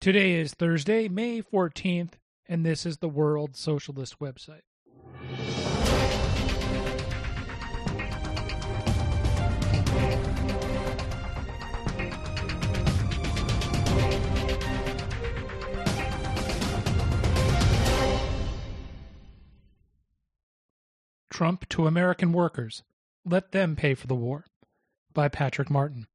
Today is Thursday, May 14th, and this is the World Socialist website. Trump to American workers. Let them pay for the war. By Patrick Martin.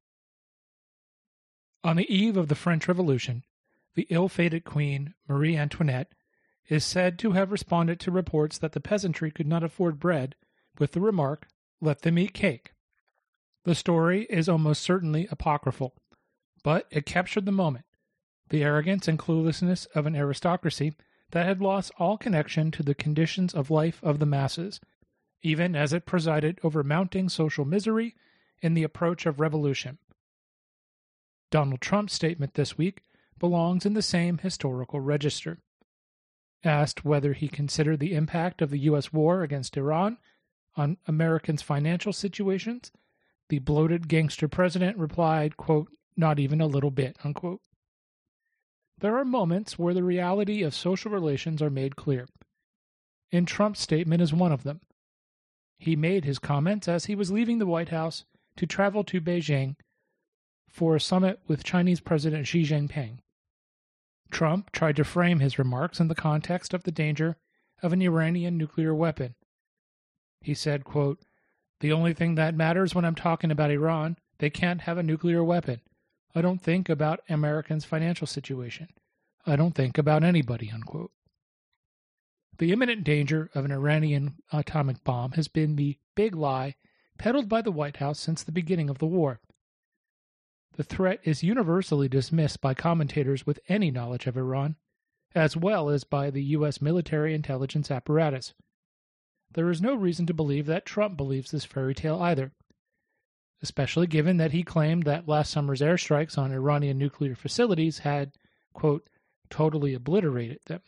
On the eve of the French Revolution, the ill-fated Queen, Marie Antoinette, is said to have responded to reports that the peasantry could not afford bread with the remark, "Let them eat cake." The story is almost certainly apocryphal, but it captured the moment, the arrogance and cluelessness of an aristocracy that had lost all connection to the conditions of life of the masses, even as it presided over mounting social misery in the approach of revolution. Donald Trump's statement this week belongs in the same historical register. Asked whether he considered the impact of the U.S. war against Iran on Americans' financial situations, the bloated gangster president replied, quote, "Not even a little bit," unquote. There are moments where the reality of social relations are made clear, and Trump's statement is one of them. He made his comments as he was leaving the White House to travel to Beijing for a summit with Chinese President Xi Jinping. Trump tried to frame his remarks in the context of the danger of an Iranian nuclear weapon. He said, quote, "The only thing that matters when I'm talking about Iran, they can't have a nuclear weapon. I don't think about Americans' financial situation. I don't think about anybody," unquote. The imminent danger of an Iranian atomic bomb has been the big lie peddled by the White House since the beginning of the war. The threat is universally dismissed by commentators with any knowledge of Iran, as well as by the U.S. military intelligence apparatus. There is no reason to believe that Trump believes this fairy tale either, especially given that he claimed that last summer's airstrikes on Iranian nuclear facilities had, quote, "totally obliterated them."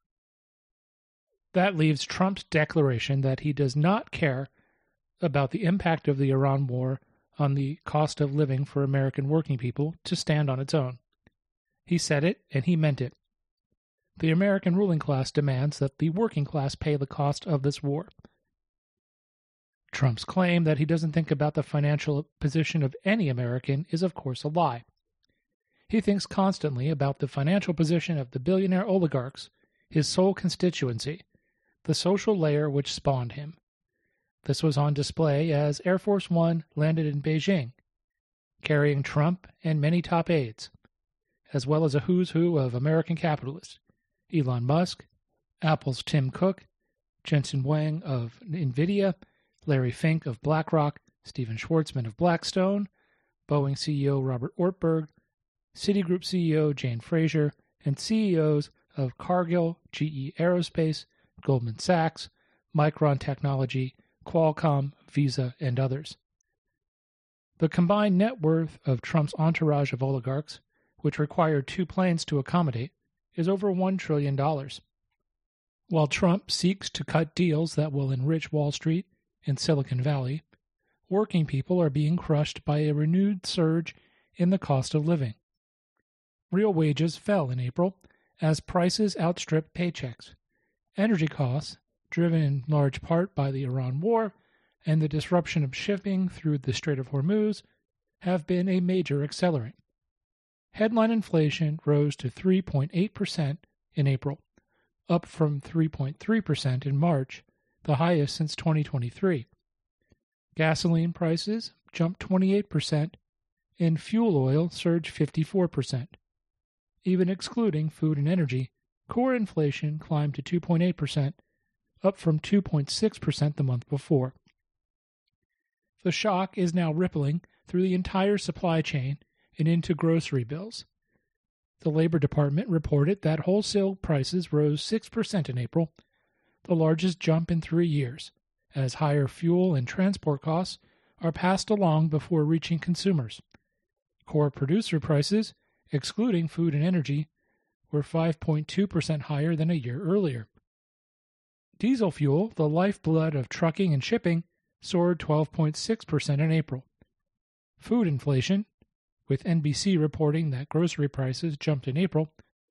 That leaves Trump's declaration that he does not care about the impact of the Iran war on the cost of living for American working people to stand on its own. He said it, and he meant it. The American ruling class demands that the working class pay the cost of this war. Trump's claim that he doesn't think about the financial position of any American is, of course, a lie. He thinks constantly about the financial position of the billionaire oligarchs, his sole constituency, the social layer which spawned him. This was on display as Air Force One landed in Beijing, carrying Trump and many top aides, as well as a who's who of American capitalists: Elon Musk, Apple's Tim Cook, Jensen Huang of NVIDIA, Larry Fink of BlackRock, Stephen Schwarzman of Blackstone, Boeing CEO Robert Ortberg, Citigroup CEO Jane Fraser, and CEOs of Cargill, GE Aerospace, Goldman Sachs, Micron Technology, Qualcomm, Visa, and others. The combined net worth of Trump's entourage of oligarchs, which required 2 planes to accommodate, is over $1 trillion. While Trump seeks to cut deals that will enrich Wall Street and Silicon Valley, working people are being crushed by a renewed surge in the cost of living. Real wages fell in April as prices outstripped paychecks. Energy costs, driven in large part by the Iran war and the disruption of shipping through the Strait of Hormuz, have been a major accelerant. Headline inflation rose to 3.8% in April, up from 3.3% in March, the highest since 2023. Gasoline prices jumped 28%, and fuel oil surged 54%. Even excluding food and energy, core inflation climbed to 2.8%, up from 2.6% the month before. The shock is now rippling through the entire supply chain and into grocery bills. The Labor Department reported that wholesale prices rose 6% in April, the largest jump in 3 years, as higher fuel and transport costs are passed along before reaching consumers. Core producer prices, excluding food and energy, were 5.2% higher than a year earlier. Diesel fuel, the lifeblood of trucking and shipping, soared 12.6% in April. Food inflation, with NBC reporting that grocery prices jumped in April,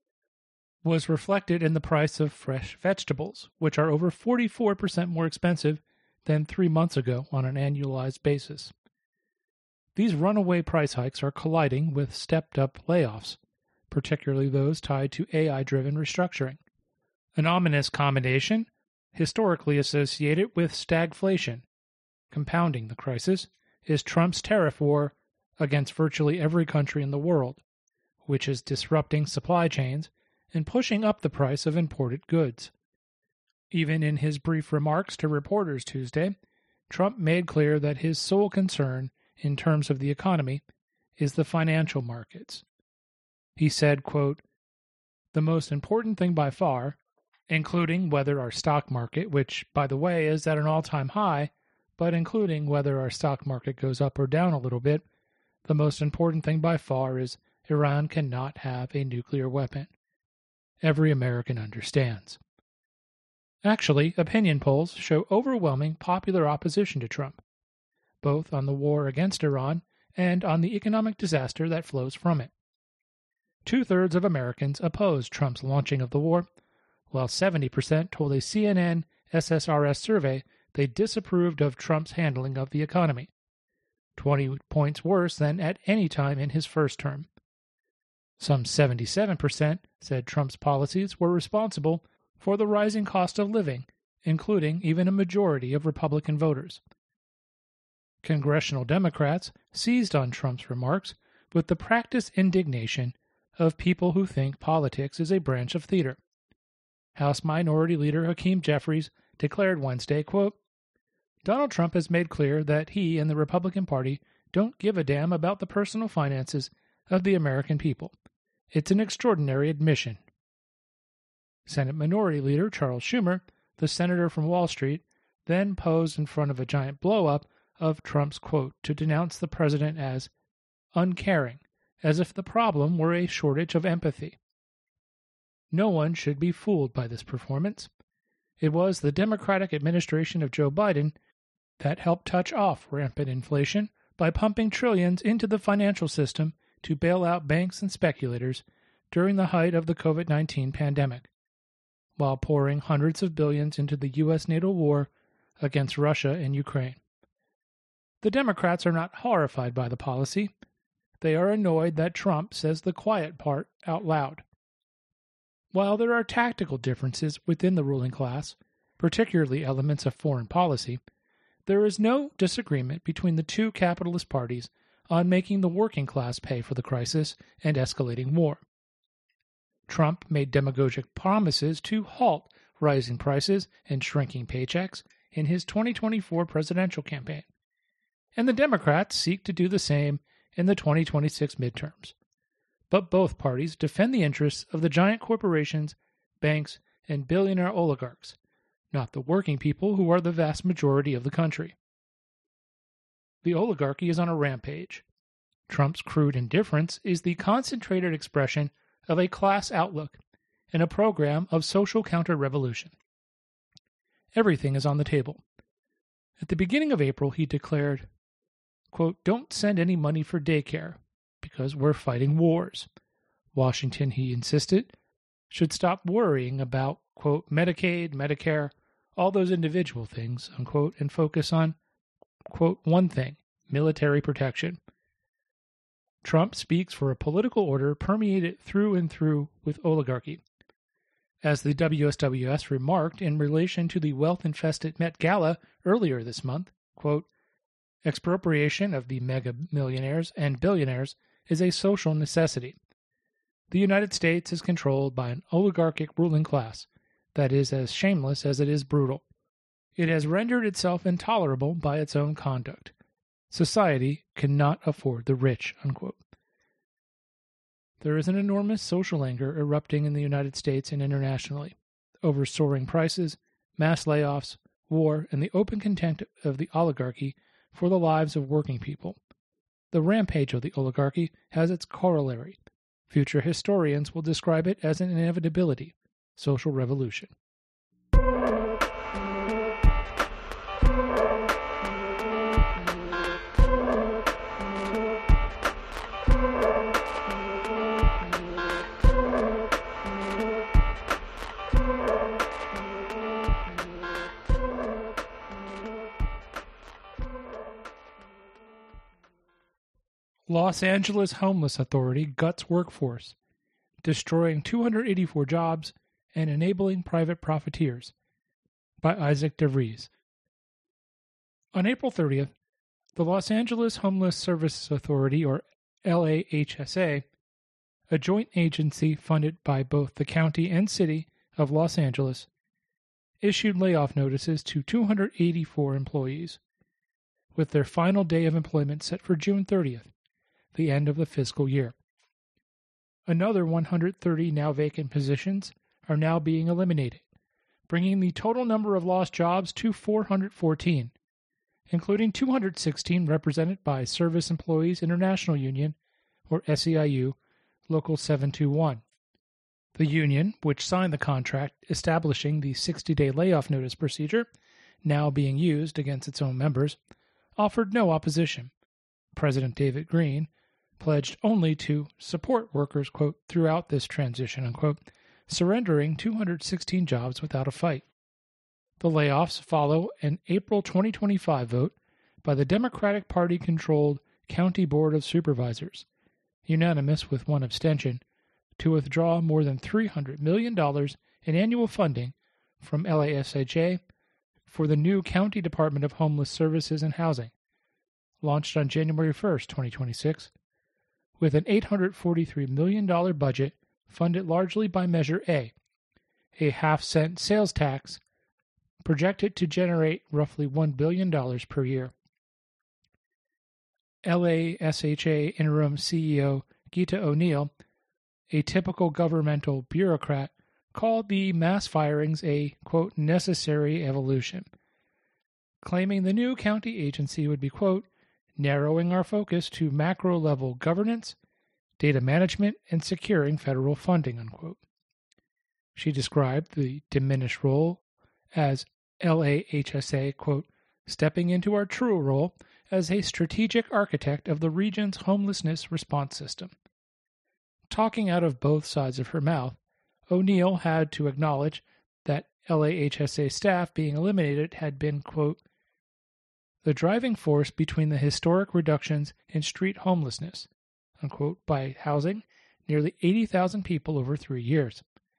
was reflected in the price of fresh vegetables, which are over 44% more expensive than 3 months ago on an annualized basis. These runaway price hikes are colliding with stepped-up layoffs, particularly those tied to AI-driven restructuring. An ominous combination historically associated with stagflation. Compounding the crisis is Trump's tariff war against virtually every country in the world, which is disrupting supply chains and pushing up the price of imported goods. Even in his brief remarks to reporters Tuesday, Trump made clear that his sole concern in terms of the economy is the financial markets. He said, quote, "The most important thing by far, including whether our stock market, which, by the way, is at an all-time high, but including whether our stock market goes up or down a little bit, the most important thing by far is Iran cannot have a nuclear weapon. Every American understands." Actually, opinion polls show overwhelming popular opposition to Trump, both on the war against Iran and on the economic disaster that flows from it. 2/3 of Americans oppose Trump's launching of the war, while 70% told a CNN SSRS survey they disapproved of Trump's handling of the economy, 20 points worse than at any time in his first term. Some 77% said Trump's policies were responsible for the rising cost of living, including even a majority of Republican voters. Congressional Democrats seized on Trump's remarks with the practiced indignation of people who think politics is a branch of theater. House Minority Leader Hakeem Jeffries declared Wednesday, quote, "Donald Trump has made clear that he and the Republican Party don't give a damn about the personal finances of the American people. It's an extraordinary admission." Senate Minority Leader Charles Schumer, the senator from Wall Street, then posed in front of a giant blow-up of Trump's quote to denounce the president as uncaring, as if the problem were a shortage of empathy. No one should be fooled by this performance. It was the Democratic administration of Joe Biden that helped touch off rampant inflation by pumping trillions into the financial system to bail out banks and speculators during the height of the COVID-19 pandemic, while pouring hundreds of billions into the U.S. NATO war against Russia and Ukraine. The Democrats are not horrified by the policy. They are annoyed that Trump says the quiet part out loud. While there are tactical differences within the ruling class, particularly elements of foreign policy, there is no disagreement between the two capitalist parties on making the working class pay for the crisis and escalating war. Trump made demagogic promises to halt rising prices and shrinking paychecks in his 2024 presidential campaign, and the Democrats seek to do the same in the 2026 midterms. But both parties defend the interests of the giant corporations, banks, and billionaire oligarchs, not the working people who are the vast majority of the country. The oligarchy is on a rampage. Trump's crude indifference is the concentrated expression of a class outlook and a program of social counter-revolution. Everything is on the table. At the beginning of April, he declared, quote, "Don't send any money for daycare, because we're fighting wars." Washington, he insisted, should stop worrying about, quote, Medicaid, Medicare, all those individual things, unquote, and focus on, quote, one thing, military protection. Trump speaks for a political order permeated through and through with oligarchy. As the WSWS remarked in relation to the wealth-infested Met Gala earlier this month, quote, "Expropriation of the mega millionaires and billionaires is a social necessity. The United States is controlled by an oligarchic ruling class that is as shameless as it is brutal. It has rendered itself intolerable by its own conduct. Society cannot afford the rich," unquote. There is an enormous social anger erupting in the United States and internationally over soaring prices, mass layoffs, war, and the open contempt of the oligarchy for the lives of working people. The rampage of the oligarchy has its corollary. Future historians will describe it as an inevitability, social revolution. Los Angeles Homeless Authority guts workforce, destroying 284 jobs and enabling private profiteers, by Isaac DeVries. On April 30th, the Los Angeles Homeless Services Authority, or LAHSA, a joint agency funded by both the county and city of Los Angeles, issued layoff notices to 284 employees, with their final day of employment set for June 30th, the end of the fiscal year. Another 130 now vacant positions are now being eliminated, bringing the total number of lost jobs to 414, including 216 represented by Service Employees International Union, or SEIU, Local 721. The union, which signed the contract establishing the 60-day layoff notice procedure, now being used against its own members, offered no opposition. President David Green pledged only to support workers, quote, throughout this transition, unquote, surrendering 216 jobs without a fight. The layoffs follow an April 2025 vote by the Democratic Party-controlled County Board of Supervisors, unanimous with one abstention, to withdraw more than $300 million in annual funding from LASHA for the new County Department of Homeless Services and Housing, launched on January 1st, 2026, with an $843 million budget funded largely by Measure A half-cent sales tax projected to generate roughly $1 billion per year. LASHA interim CEO Gita O'Neill, a typical governmental bureaucrat, called the mass firings a, quote, necessary evolution, claiming the new county agency would be, quote, narrowing our focus to macro-level governance, data management, and securing federal funding, unquote. She described the diminished role as LAHSA, quote, stepping into our true role as a strategic architect of the region's homelessness response system. Talking out of both sides of her mouth, O'Neill had to acknowledge that LAHSA staff being eliminated had been, quote, the driving force between the historic reductions in street homelessness, unquote, by housing nearly 80,000 people over 3 years.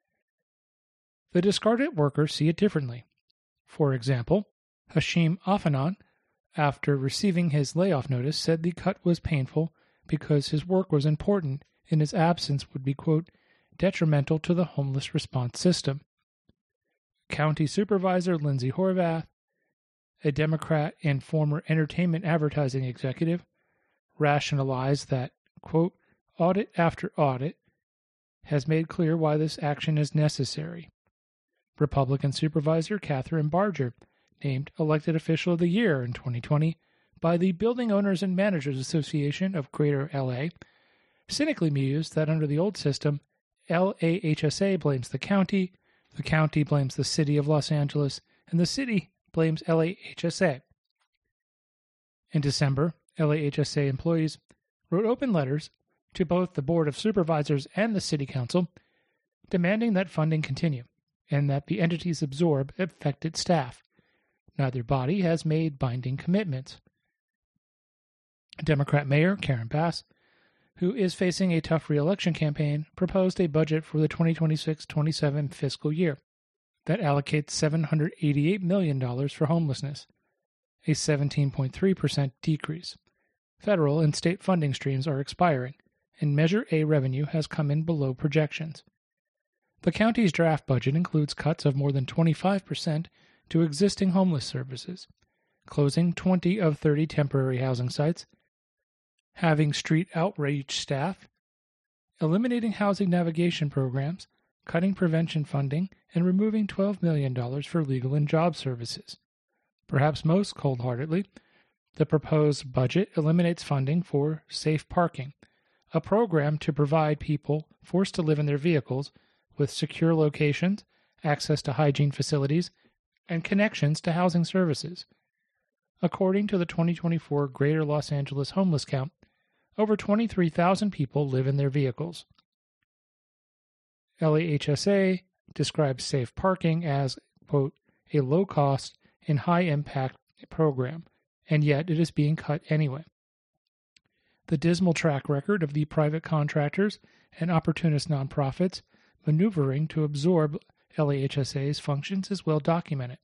The discarded workers see it differently. For example, Hashim Afanan, after receiving his layoff notice, said the cut was painful because his work was important and his absence would be, quote, detrimental to the homeless response system. County Supervisor Lindsay Horvath, a Democrat and former entertainment advertising executive, rationalized that, quote, audit after audit has made clear why this action is necessary. Republican Supervisor Catherine Barger, named Elected Official of the Year in 2020 by the Building Owners and Managers Association of Greater LA, cynically mused that under the old system, LAHSA blames the county blames the city of Los Angeles, and the city blames LAHSA. In December, LAHSA employees wrote open letters to both the Board of Supervisors and the City Council, demanding that funding continue and that the entities absorb affected staff. Neither body has made binding commitments. Democrat Mayor Karen Bass, who is facing a tough re-election campaign, proposed a budget for the 2026-27 fiscal year that allocates $788 million for homelessness, a 17.3% decrease. Federal and state funding streams are expiring, and Measure A revenue has come in below projections. The county's draft budget includes cuts of more than 25% to existing homeless services, closing 20 of 30 temporary housing sites, having street outreach staff, eliminating housing navigation programs, cutting prevention funding, and removing $12 million for legal and job services. Perhaps most cold-heartedly, the proposed budget eliminates funding for safe parking, a program to provide people forced to live in their vehicles with secure locations, access to hygiene facilities, and connections to housing services. According to the 2024 Greater Los Angeles Homeless Count, over 23,000 people live in their vehicles. LAHSA describes safe parking as, quote, a low-cost and high-impact program, and yet it is being cut anyway. the dismal track record of the private contractors and opportunist nonprofits maneuvering to absorb LAHSA's functions is well documented.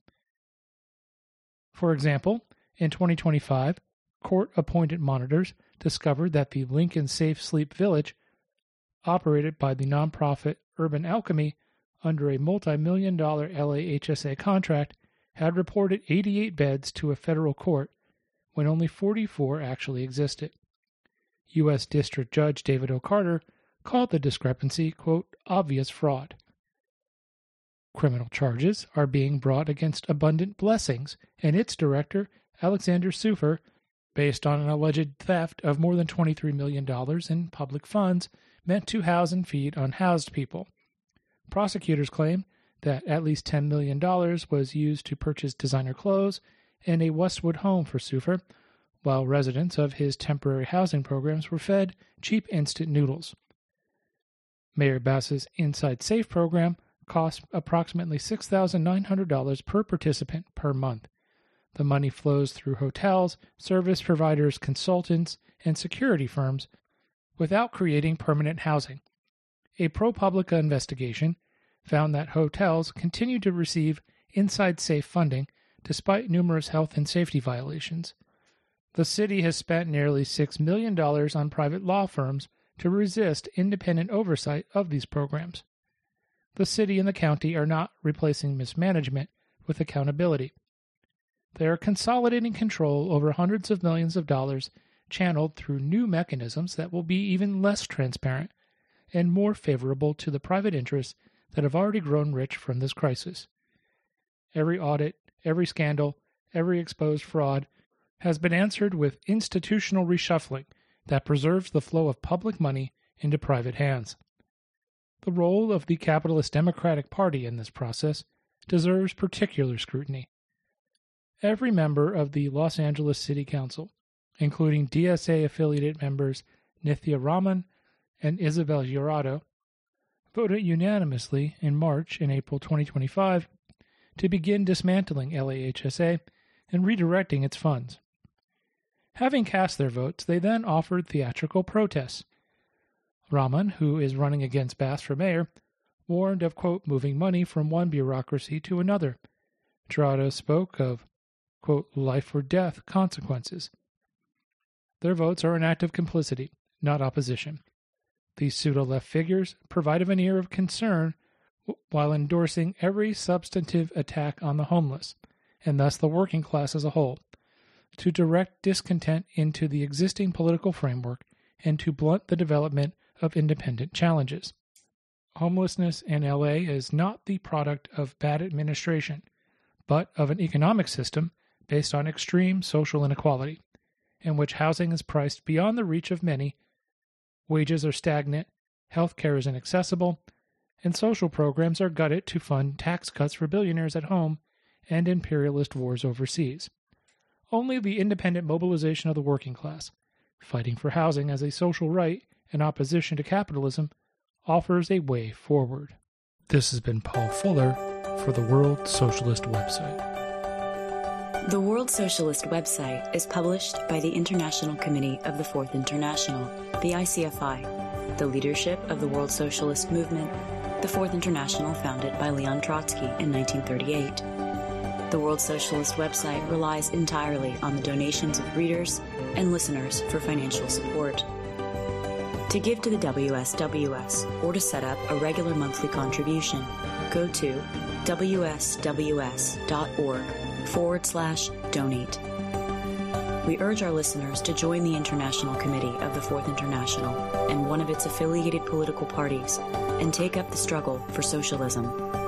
For example, in 2025, court-appointed monitors discovered that the Lincoln Safe Sleep Village, operated by the nonprofit Urban Alchemy under a multi-million-dollar LAHSA contract, had reported 88 beds to a federal court when only 44 actually existed. U.S. District Judge David O'Carter called the discrepancy, quote, obvious fraud. Criminal charges are being brought against Abundant Blessings and its director, Alexander Sufer, based on an alleged theft of more than $23 million in public funds meant to house and feed unhoused people. Prosecutors claim that at least $10 million was used to purchase designer clothes and a Westwood home for Sufer, while residents of his temporary housing programs were fed cheap instant noodles. Mayor Bass's Inside Safe program costs approximately $6,900 per participant per month. The money flows through hotels, service providers, consultants, and security firms without creating permanent housing. A ProPublica investigation found that hotels continue to receive Inside Safe funding despite numerous health and safety violations. The city has spent nearly $6 million on private law firms to resist independent oversight of these programs. The city and the county are not replacing mismanagement with accountability. They are consolidating control over hundreds of millions of dollars channeled through new mechanisms that will be even less transparent and more favorable to the private interests that have already grown rich from this crisis. Every audit, every scandal, every exposed fraud has been answered with institutional reshuffling that preserves the flow of public money into private hands. The role of the capitalist Democratic Party in this process deserves particular scrutiny. Every member of the Los Angeles City Council, including DSA-affiliated members Nithya Raman and Isabel Jurado, voted unanimously in March and April 2025 to begin dismantling LAHSA and redirecting its funds. Having cast their votes, they then offered theatrical protests. Raman, who is running against Bass for mayor, warned of, quote, moving money from one bureaucracy to another. Jurado spoke of, quote, life or death consequences. Their votes are an act of complicity, not opposition. These pseudo-left figures provide a veneer of concern while endorsing every substantive attack on the homeless, and thus the working class as a whole, to direct discontent into the existing political framework and to blunt the development of independent challenges. Homelessness in LA is not the product of bad administration, but of an economic system based on extreme social inequality, in which housing is priced beyond the reach of many, wages are stagnant, health care is inaccessible, and social programs are gutted to fund tax cuts for billionaires at home and imperialist wars overseas. Only the independent mobilization of the working class, fighting for housing as a social right in opposition to capitalism, offers a way forward. This has been Paul Fuller for the World Socialist Website. The World Socialist Website is published by the International Committee of the Fourth International, the ICFI, the leadership of the World Socialist Movement, the Fourth International founded by Leon Trotsky in 1938. The World Socialist Website relies entirely on the donations of readers and listeners for financial support. To give to the WSWS or to set up a regular monthly contribution, go to wsws.org/donate. We urge our listeners to join the International Committee of the Fourth International and one of its affiliated political parties and take up the struggle for socialism.